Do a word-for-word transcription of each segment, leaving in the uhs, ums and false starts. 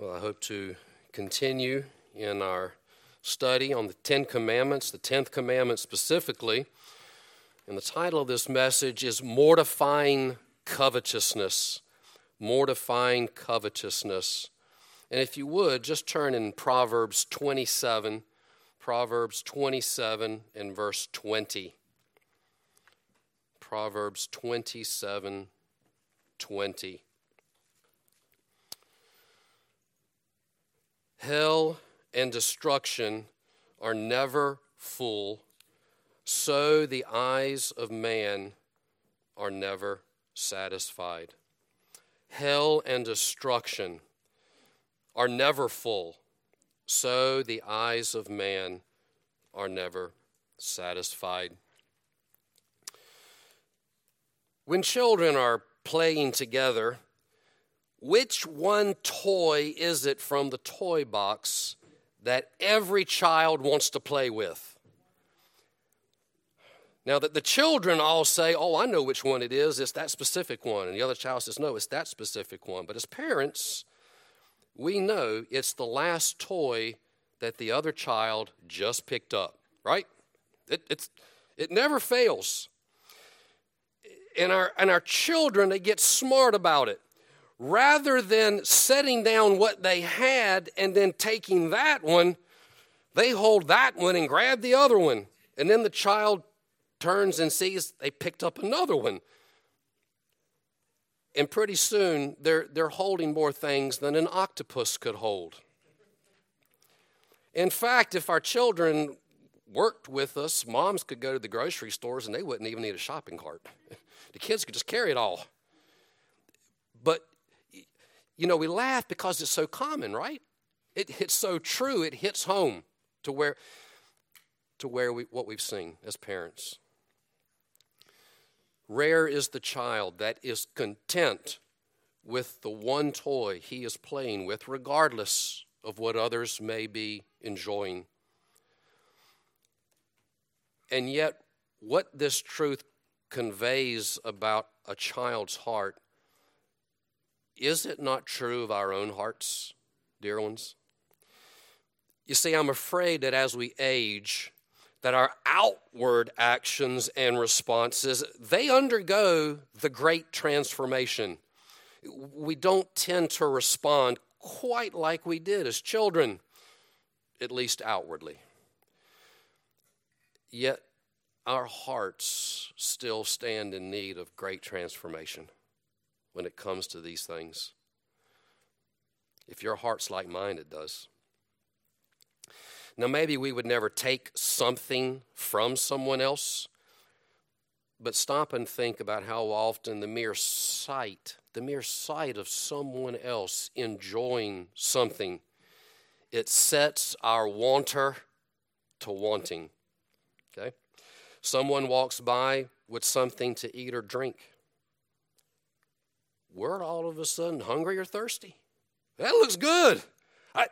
Well, I hope to continue in our study on the Ten Commandments, the tenth commandment specifically. And the title of this message is Mortifying Covetousness. Mortifying Covetousness. And if you would, just turn in Proverbs twenty-seven, Proverbs twenty-seven and verse twenty. Proverbs twenty-seven, twenty. Hell and destruction are never full, so the eyes of man are never satisfied. Hell and destruction are never full, so the eyes of man are never satisfied. When children are playing together, which one toy is it from the toy box that every child wants to play with? Now, that the children all say, oh, I know which one it is, it's that specific one. And the other child says, no, it's that specific one. But as parents, we know it's the last toy that the other child just picked up, right? It, it's, it never fails. And our, and our children, they get smart about it. Rather than setting down what they had and then taking that one, they hold that one and grab the other one. And then the child turns and sees they picked up another one. And pretty soon, they're, they're holding more things than an octopus could hold. In fact, if our children worked with us, moms could go to the grocery stores and they wouldn't even need a shopping cart. The kids could just carry it all. But you know, we laugh because it's so common, right? It, it's so true. It hits home to where, to where we, what we've seen as parents. Rare is the child that is content with the one toy he is playing with, regardless of what others may be enjoying. And yet, what this truth conveys about a child's heart, is it not true of our own hearts, dear ones? You see, I'm afraid that as we age, that our outward actions and responses, they undergo the great transformation. We don't tend to respond quite like we did as children, at least outwardly. Yet our hearts still stand in need of great transformation when it comes to these things. If your heart's like mine, it does. Now, maybe we would never take something from someone else, but stop and think about how often the mere sight, the mere sight of someone else enjoying something, it sets our wanter to wanting. Okay? Someone walks by with something to eat or drink. We're all of a sudden hungry or thirsty. That looks good. I,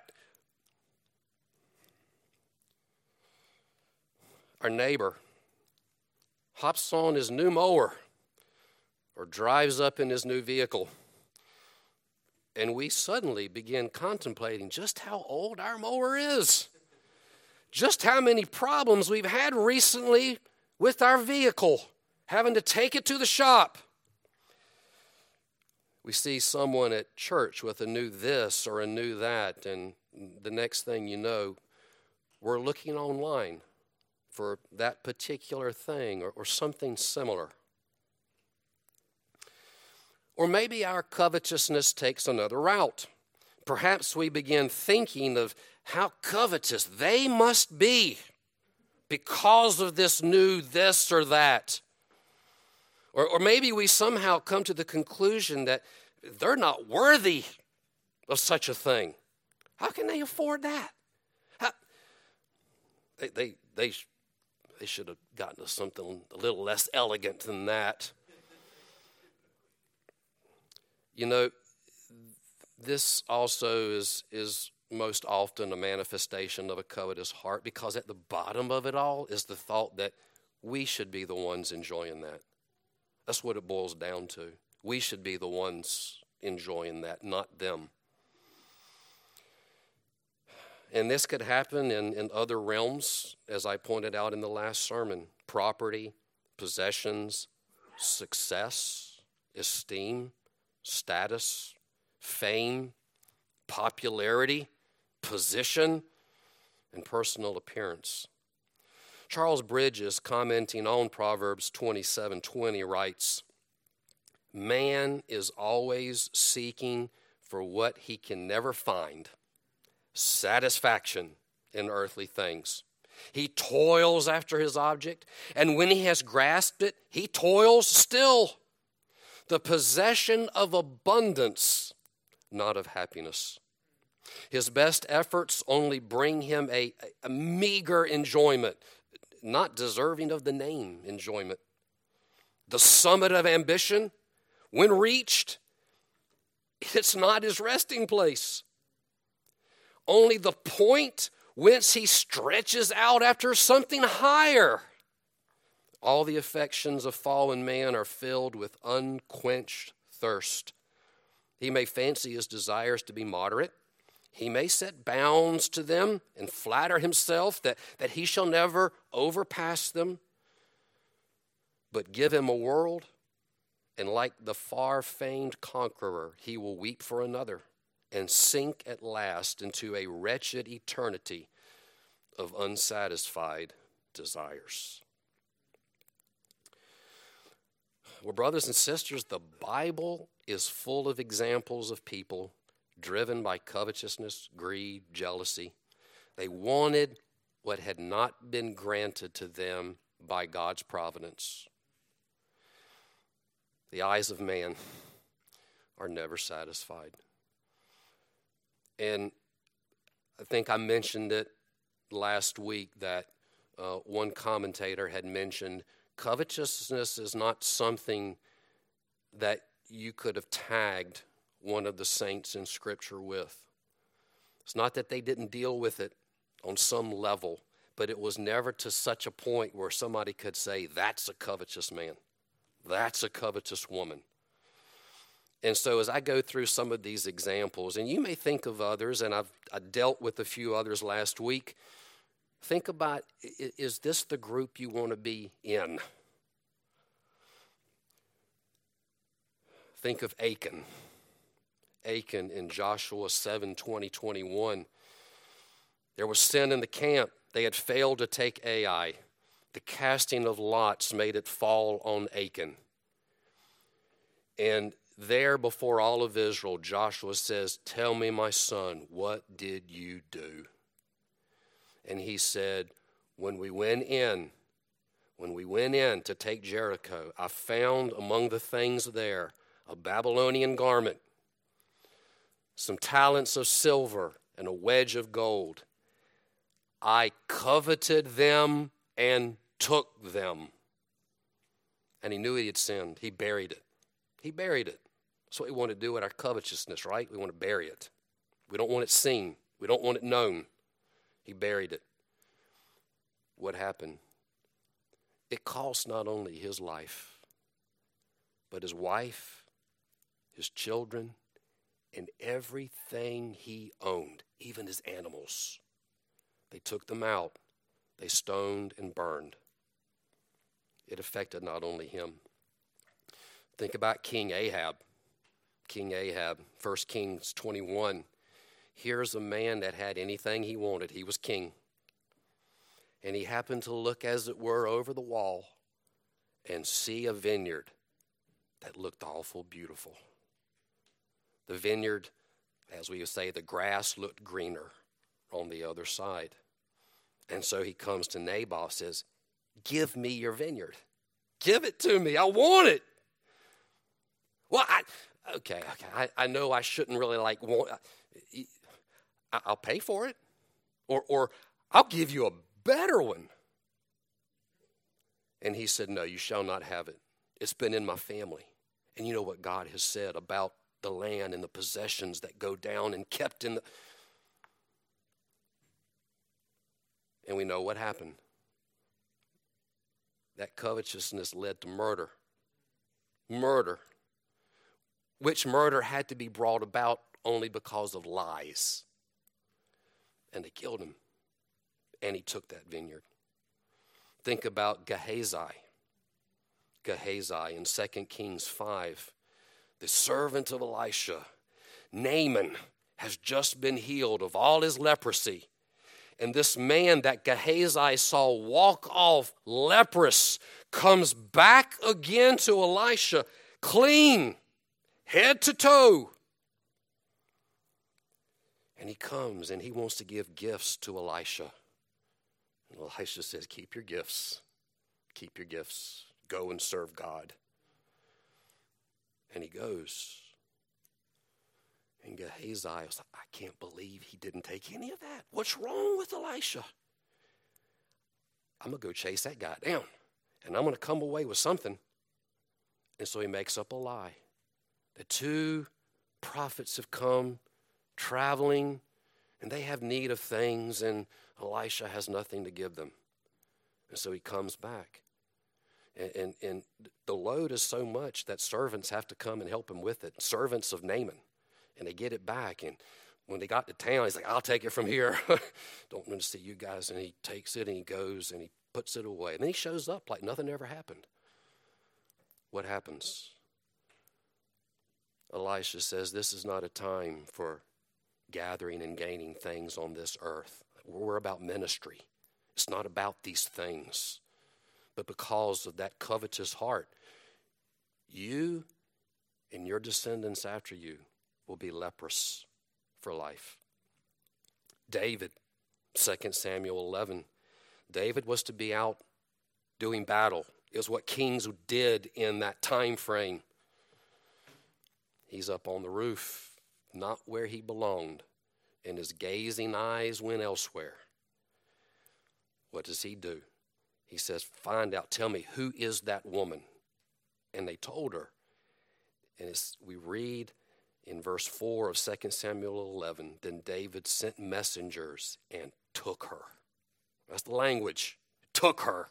our neighbor hops on his new mower or drives up in his new vehicle, and we suddenly begin contemplating just how old our mower is, just how many problems we've had recently with our vehicle, having to take it to the shop. We see someone at church with a new this or a new that, and the next thing you know, we're looking online for that particular thing or, or something similar. Or maybe our covetousness takes another route. Perhaps we begin thinking of how covetous they must be because of this new this or that. Or, or maybe we somehow come to the conclusion that they're not worthy of such a thing. How can they afford that? How, they, they, they, they should have gotten to something a little less elegant than that. You know, this also is, is most often a manifestation of a covetous heart, because at the bottom of it all is the thought that we should be the ones enjoying that. That's what it boils down to. We should be the ones enjoying that, not them. And this could happen in, in other realms, as I pointed out in the last sermon. Property, possessions, success, esteem, status, fame, popularity, position, and personal appearance. Charles Bridges, commenting on Proverbs twenty-seven twenty, writes, "Man is always seeking for what he can never find, satisfaction in earthly things. He toils after his object, and when he has grasped it, he toils still. The possession of abundance, not of happiness. His best efforts only bring him a, a meager enjoyment, not deserving of the name enjoyment. The summit of ambition, when reached, it's not his resting place. Only the point whence he stretches out after something higher. All the affections of fallen man are filled with unquenched thirst. He may fancy his desires to be moderate. He may set bounds to them and flatter himself that, that he shall never overpass them. But give him a world, and like the far-famed conqueror, he will weep for another and sink at last into a wretched eternity of unsatisfied desires." Well, brothers and sisters, the Bible is full of examples of people driven by covetousness, greed, jealousy. They wanted what had not been granted to them by God's providence. The eyes of man are never satisfied. And I think I mentioned it last week that uh, one commentator had mentioned covetousness is not something that you could have tagged one of the saints in Scripture with. It's not that they didn't deal with it on some level, but it was never to such a point where somebody could say, that's a covetous man. That's a covetous woman. And so as I go through some of these examples, and you may think of others, and I've I dealt with a few others last week, think about, is this the group you want to be in? Think of Achan. Achan in Joshua seven twenty, twenty-one. There was sin in the camp. They had failed to take Ai. The casting of lots made it fall on Achan. And there before all of Israel, Joshua says, "Tell me, my son, what did you do?" And he said, when we went in, when we went in to take Jericho, I found among the things there a Babylonian garment, some talents of silver, and a wedge of gold. I coveted them and took them. And he knew he had sinned. He buried it. He buried it. That's what we want to do with our covetousness, right? We want to bury it. We don't want it seen. We don't want it known. He buried it. What happened? It cost not only his life, but his wife, his children, and everything he owned, even his animals. They took them out. They stoned and burned. It affected not only him. Think about King Ahab. King Ahab, First Kings twenty-one. Here's a man that had anything he wanted. He was king. And he happened to look, as it were, over the wall and see a vineyard that looked awful beautiful. The vineyard, as we would say, the grass looked greener on the other side. And so he comes to Naboth, says, "Give me your vineyard. Give it to me. I want it." Well, I, okay, okay. I, I know I shouldn't really like want. I, I'll pay for it, or or I'll give you a better one. And he said, "No, you shall not have it. It's been in my family." And you know what God has said about the land and the possessions that go down and kept in the. And we know what happened. That covetousness led to murder. Murder. Which murder had to be brought about only because of lies. and they killed him. And he took that vineyard. Think about Gehazi. Gehazi in Second Kings five. The servant of Elisha, Naaman, has just been healed of all his leprosy. And this man that Gehazi saw walk off leprous comes back again to Elisha, clean, head to toe. And he comes and he wants to give gifts to Elisha. And Elisha says, keep your gifts. Keep your gifts. Go and serve God. And he goes. And Gehazi was like, I can't believe he didn't take any of that. What's wrong with Elisha? I'm going to go chase that guy down. And I'm going to come away with something. And so he makes up a lie. The two prophets have come traveling, and they have need of things, and Elisha has nothing to give them. And so he comes back. And, and, and the load is so much that servants have to come and help him with it. Servants of Naaman. And they get it back. And when they got to town, he's like, I'll take it from here. Don't want to see you guys. And he takes it and he goes and he puts it away. And then he shows up like nothing ever happened. What happens? Elisha says, this is not a time for gathering and gaining things on this earth. We're about ministry. It's not about these things. But because of that covetous heart, you and your descendants after you will be leprous for life. David, Second Samuel eleven. David was to be out doing battle. It was what kings did in that time frame. He's up on the roof, not where he belonged, and his gazing eyes went elsewhere. What does he do? He says, find out, tell me, who is that woman? And they told her. And it's, we read in verse four of Second Samuel eleven, then David sent messengers and took her. That's the language. Took her.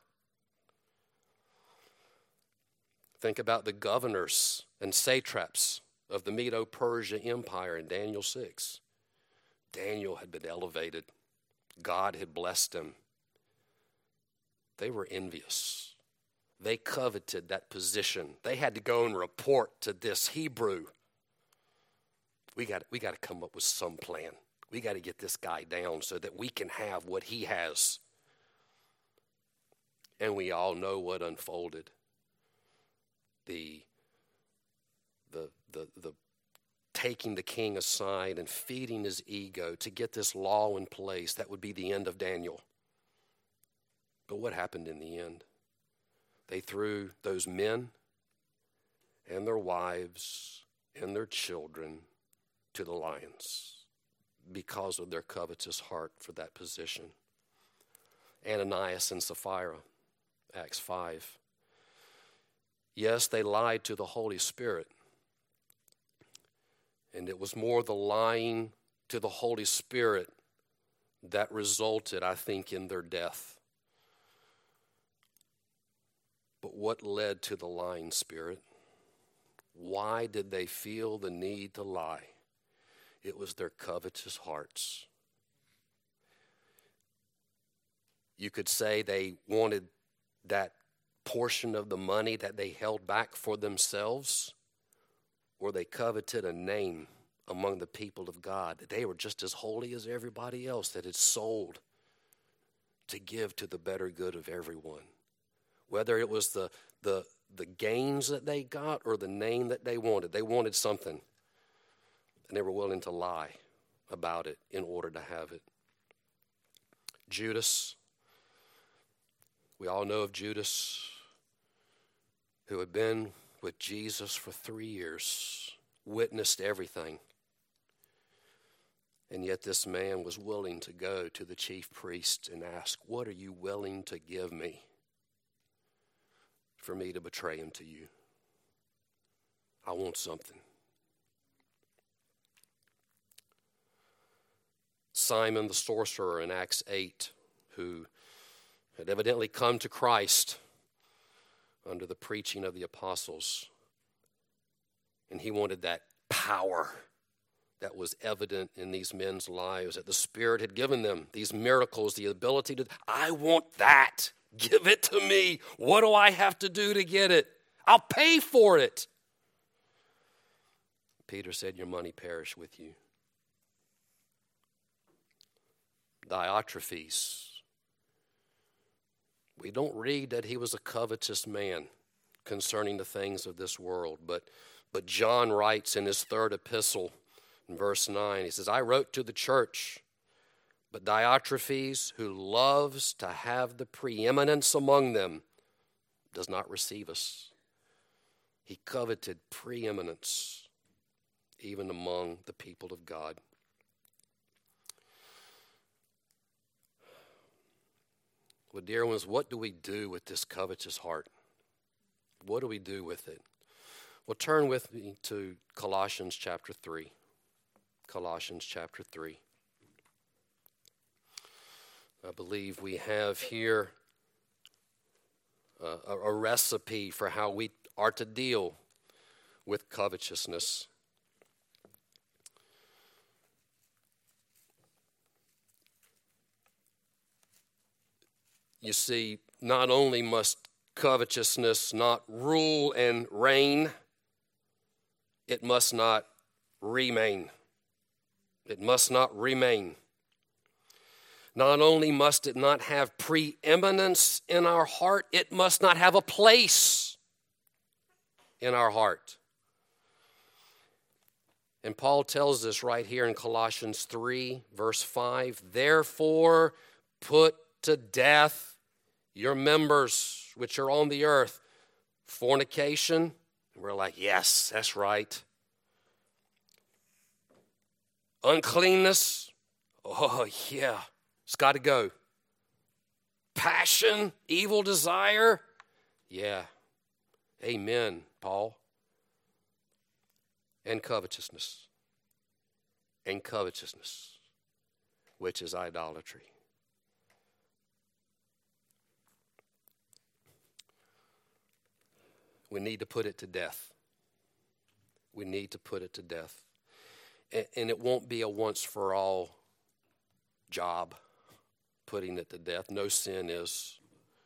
Think about the governors and satraps of the Medo-Persia Empire in Daniel six. Daniel had been elevated. God had blessed him. They were envious. They coveted that position. They had to go and report to this Hebrew. We got, we got to come up with some plan. We got to get this guy down so that we can have what he has. And we all know what unfolded. The, the, the, the taking the king aside and feeding his ego to get this law in place, that would be the end of Daniel. But what happened in the end? They threw those men and their wives and their children to the lions because of their covetous heart for that position. Ananias and Sapphira, Acts five. Yes, they lied to the Holy Spirit. And it was more the lying to the Holy Spirit that resulted, I think, in their death. But what led to the lying spirit? Why did they feel the need to lie? It was their covetous hearts. You could say they wanted that portion of the money that they held back for themselves, or they coveted a name among the people of God, that they were just as holy as everybody else that had sold to give to the better good of everyone. Whether it was the, the, the gains that they got or the name that they wanted. They wanted something. And they were willing to lie about it in order to have it. Judas. We all know of Judas, who had been with Jesus for three years, witnessed everything. And yet this man was willing to go to the chief priest and ask, what are you willing to give me for me to betray him to you? I want something. Simon the sorcerer in Acts eight, who had evidently come to Christ under the preaching of the apostles. And he wanted that power that was evident in these men's lives, that the Spirit had given them, these miracles, the ability to, I want that. Give it to me. What do I have to do to get it? I'll pay for it. Peter said, your money perish with you. Diotrephes. We don't read that he was a covetous man concerning the things of this world, but, but John writes in his third epistle, in verse nine, he says, I wrote to the church, but Diotrephes, who loves to have the preeminence among them, does not receive us. He coveted preeminence even among the people of God. Well, dear ones, what do we do with this covetous heart? What do we do with it? Well, turn with me to Colossians chapter three. Colossians chapter three. I believe we have here a, a recipe for how we are to deal with covetousness. You see, not only must covetousness not rule and reign, it must not remain. It must not remain. Not only must it not have preeminence in our heart, it must not have a place in our heart. And Paul tells us right here in Colossians three, verse five, therefore put to death your members which are on the earth. Fornication. And we're like, yes, that's right. Uncleanness. Oh, yeah. It's got to go. Passion, evil desire. Yeah. Amen, Paul. And covetousness. And covetousness, which is idolatry. We need to put it to death. We need to put it to death. And it won't be a once-for-all job, putting it to death. No sin is.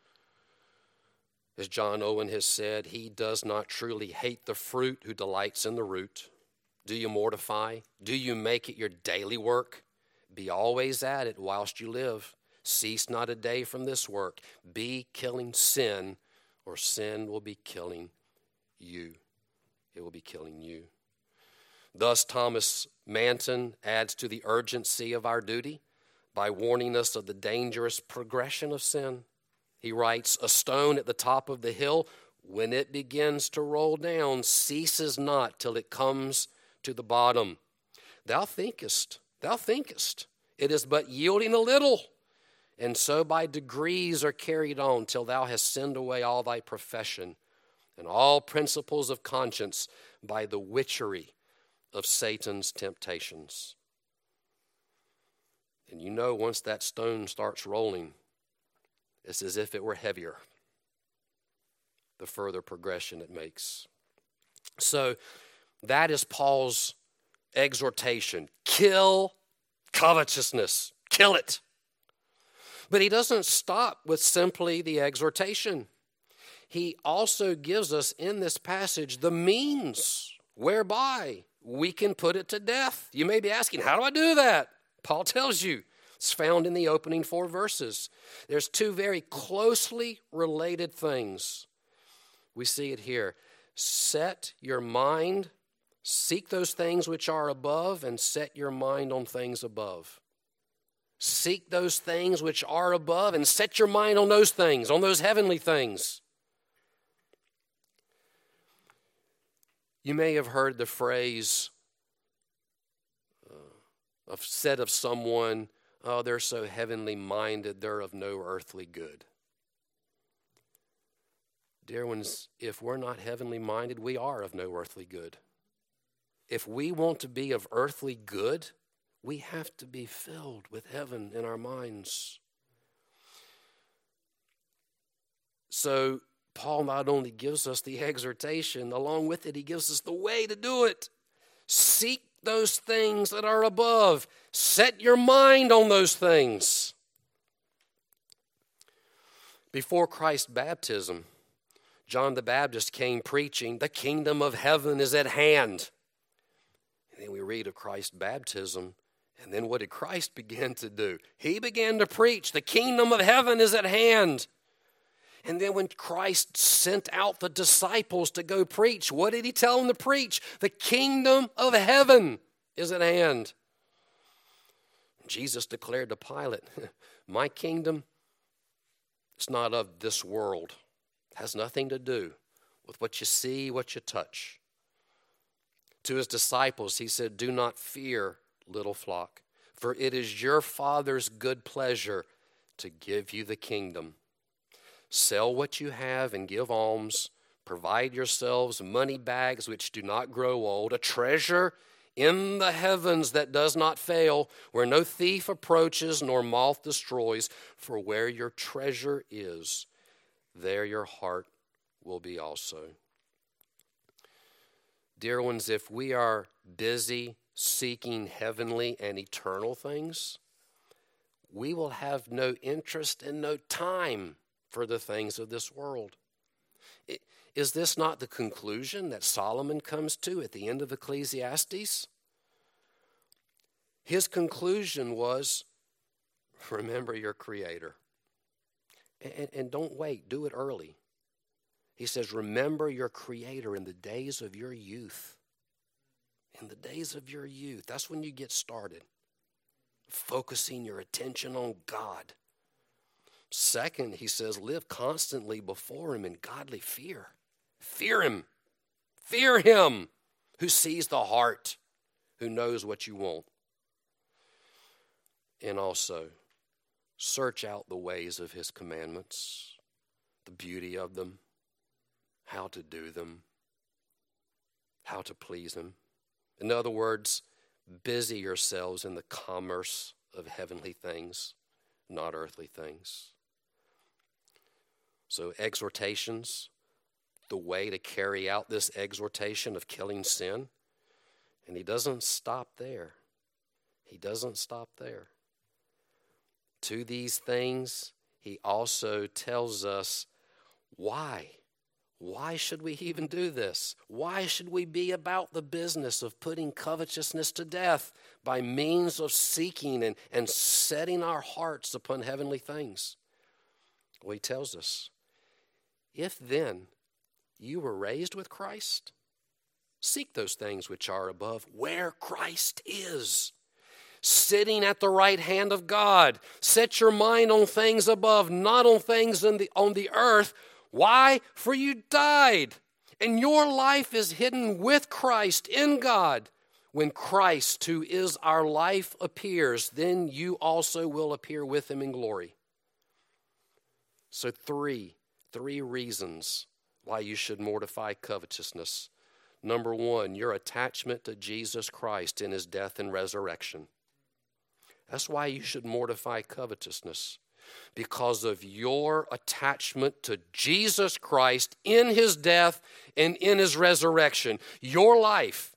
As John Owen has said, he does not truly hate the fruit who delights in the root. Do you mortify? Do you make it your daily work? Be always at it whilst you live. Cease not a day from this work. Be killing sin, or sin will be killing you. It will be killing you. Thus, Thomas Manton adds to the urgency of our duty by warning us of the dangerous progression of sin. He writes, a stone at the top of the hill, when it begins to roll down, ceases not till it comes to the bottom. Thou thinkest, thou thinkest, it is but yielding a little, and so by degrees are carried on till thou hast sinned away all thy profession and all principles of conscience by the witchery of Satan's temptations. And you know, once that stone starts rolling, it's as if it were heavier, the further progression it makes. So that is Paul's exhortation. Kill covetousness. Kill it. But he doesn't stop with simply the exhortation. He also gives us in this passage the means whereby we can put it to death. You may be asking, how do I do that? Paul tells you. It's found in the opening four verses. There's two very closely related things. We see it here. Set your mind, seek those things which are above, and set your mind on things above. Seek those things which are above, and set your mind on those things, on those heavenly things. You may have heard the phrase uh, of, said of someone, oh, they're so heavenly minded, they're of no earthly good. Dear ones, if we're not heavenly minded, we are of no earthly good. If we want to be of earthly good, we have to be filled with heaven in our minds. So Paul not only gives us the exhortation, along with it, he gives us the way to do it. Seek those things that are above. Set your mind on those things. Before Christ's baptism, John the Baptist came preaching, the kingdom of heaven is at hand. And then we read of Christ's baptism, and then what did Christ begin to do? He began to preach, the kingdom of heaven is at hand. And then when Christ sent out the disciples to go preach, what did he tell them to preach? The kingdom of heaven is at hand. Jesus declared to Pilate, my kingdom is not of this world. It has nothing to do with what you see, what you touch. To his disciples, he said, do not fear, little flock, for it is your Father's good pleasure to give you the kingdom. Sell what you have and give alms. Provide yourselves money bags which do not grow old, a treasure in the heavens that does not fail, where no thief approaches nor moth destroys. For where your treasure is, there your heart will be also. Dear ones, if we are busy seeking heavenly and eternal things, we will have no interest and no time for the things of this world. Is this not the conclusion that Solomon comes to at the end of Ecclesiastes? His conclusion was, remember your Creator. And, and don't wait, do it early. He says, remember your Creator in the days of your youth. In the days of your youth, that's when you get started. Focusing your attention on God. Second, he says, live constantly before him in godly fear. Fear him. Fear him who sees the heart, who knows what you want. And also, search out the ways of his commandments, the beauty of them, how to do them, how to please him. In other words, busy yourselves in the commerce of heavenly things, not earthly things. So exhortations, the way to carry out this exhortation of killing sin. And he doesn't stop there. He doesn't stop there. To these things, he also tells us why. Why should we even do this? Why should we be about the business of putting covetousness to death by means of seeking and, and setting our hearts upon heavenly things? Well, he tells us, if then you were raised with Christ, seek those things which are above, where Christ is, sitting at the right hand of God. Set your mind on things above, not on things in the, on the earth. Why? For you died, and your life is hidden with Christ in God. When Christ, who is our life, appears, then you also will appear with him in glory. So three, three reasons why you should mortify covetousness. Number one, your attachment to Jesus Christ in his death and resurrection. That's why you should mortify covetousness. Because of your attachment to Jesus Christ in his death and in his resurrection. Your life,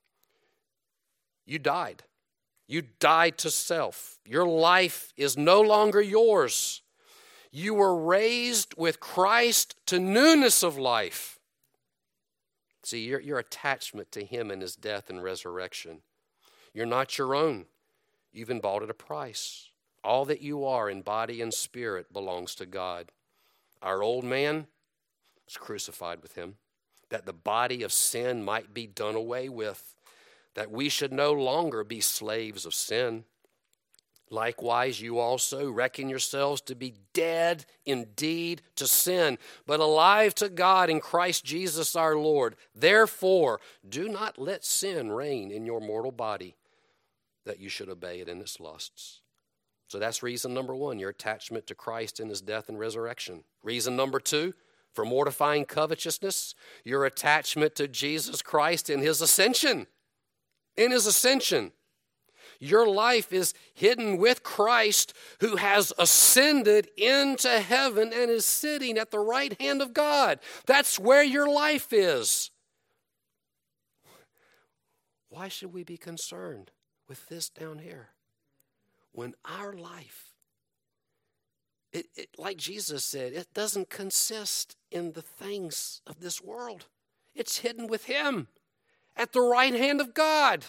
you died. You died to self. Your life is no longer yours. You were raised with Christ to newness of life. See, your, your attachment to him and his death and resurrection. You're not your own. You've been bought at a price. All that you are in body and spirit belongs to God. Our old man was crucified with him, that the body of sin might be done away with, that we should no longer be slaves of sin. Likewise, you also reckon yourselves to be dead indeed to sin, but alive to God in Christ Jesus our Lord. Therefore, do not let sin reign in your mortal body, that you should obey it in its lusts. So that's reason number one, your attachment to Christ in his death and resurrection. Reason number two, for mortifying covetousness, your attachment to Jesus Christ in his ascension. In his ascension. Your life is hidden with Christ, who has ascended into heaven and is sitting at the right hand of God. That's where your life is. Why should we be concerned with this down here? When our life, it, it, like Jesus said, it doesn't consist in the things of this world. It's hidden with him at the right hand of God.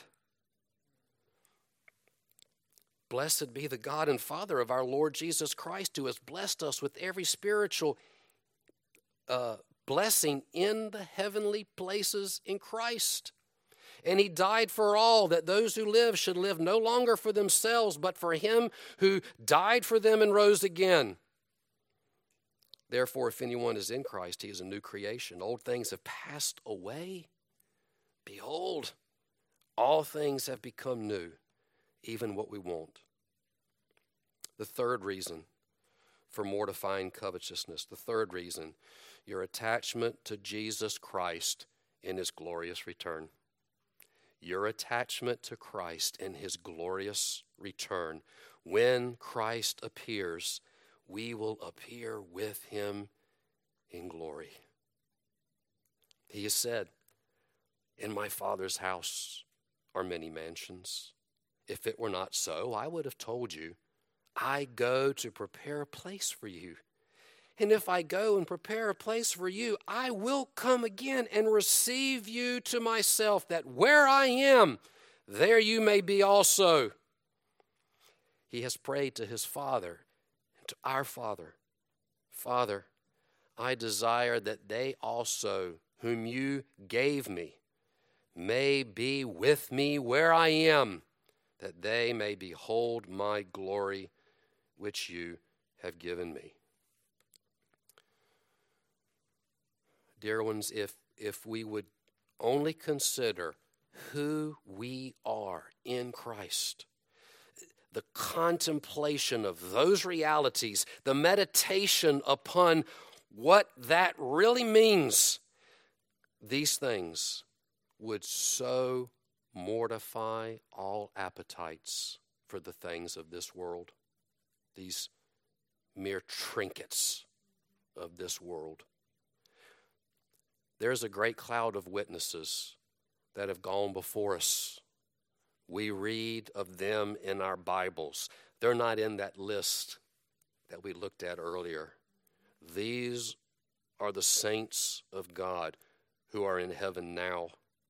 Blessed be the God and Father of our Lord Jesus Christ, who has blessed us with every spiritual uh, blessing in the heavenly places in Christ. And he died for all, that those who live should live no longer for themselves, but for him who died for them and rose again. Therefore, if anyone is in Christ, he is a new creation. Old things have passed away. Behold, all things have become new, even what we want. The third reason for mortifying covetousness, the third reason, your attachment to Jesus Christ in his glorious return. Your attachment to Christ in his glorious return. When Christ appears, we will appear with him in glory. He has said, in my Father's house are many mansions. If it were not so, I would have told you, I go to prepare a place for you. And if I go and prepare a place for you, I will come again and receive you to myself, that where I am, there you may be also. He has prayed to his Father and to our Father. Father, I desire that they also, whom you gave me, may be with me where I am, that they may behold my glory which you have given me. Dear ones, if, if we would only consider who we are in Christ, the contemplation of those realities, the meditation upon what that really means, these things would so mortify all appetites for the things of this world, these mere trinkets of this world. There's a great cloud of witnesses that have gone before us. We read of them in our Bibles. They're not in that list that we looked at earlier. These are the saints of God who are in heaven now.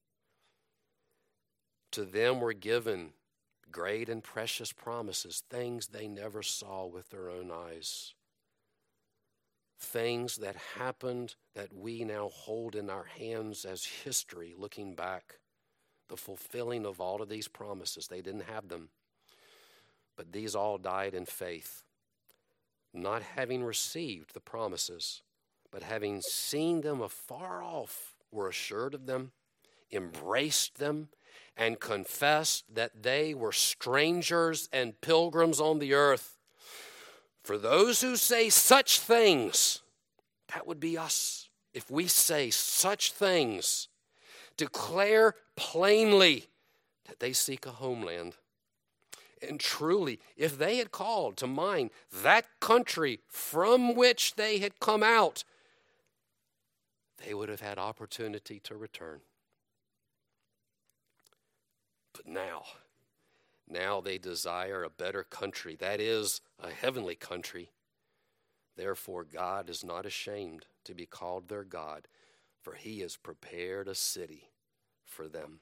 To them were given great and precious promises, things they never saw with their own eyes. Things that happened that we now hold in our hands as history, looking back. The fulfilling of all of these promises. They didn't have them. But these all died in faith, not having received the promises, but having seen them afar off, were assured of them, embraced them, and confessed that they were strangers and pilgrims on the earth. For those who say such things, that would be us. If we say such things, declare plainly that they seek a homeland. And truly, if they had called to mind that country from which they had come out, they would have had opportunity to return. But now, now they desire a better country, that is, a heavenly country. Therefore, God is not ashamed to be called their God, for he has prepared a city for them.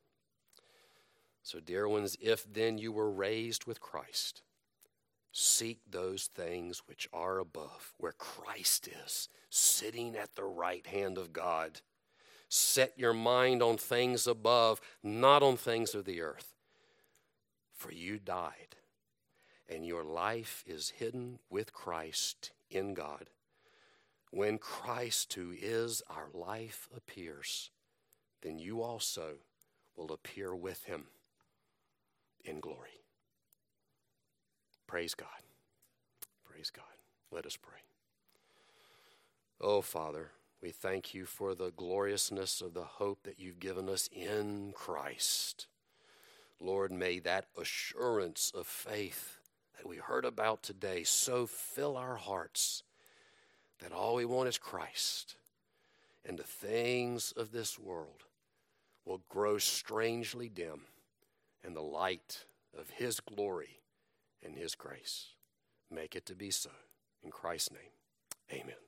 So, dear ones, if then you were raised with Christ, seek those things which are above, where Christ is, sitting at the right hand of God. Set your mind on things above, not on things of the earth. For you died, and your life is hidden with Christ in God. When Christ, who is our life, appears, then you also will appear with him in glory. Praise God. Praise God. Let us pray. Oh, Father, we thank you for the gloriousness of the hope that you've given us in Christ. Lord, may that assurance of faith that we heard about today so fill our hearts that all we want is Christ, and the things of this world will grow strangely dim in the light of his glory and his grace. Make it to be so. In Christ's name, amen.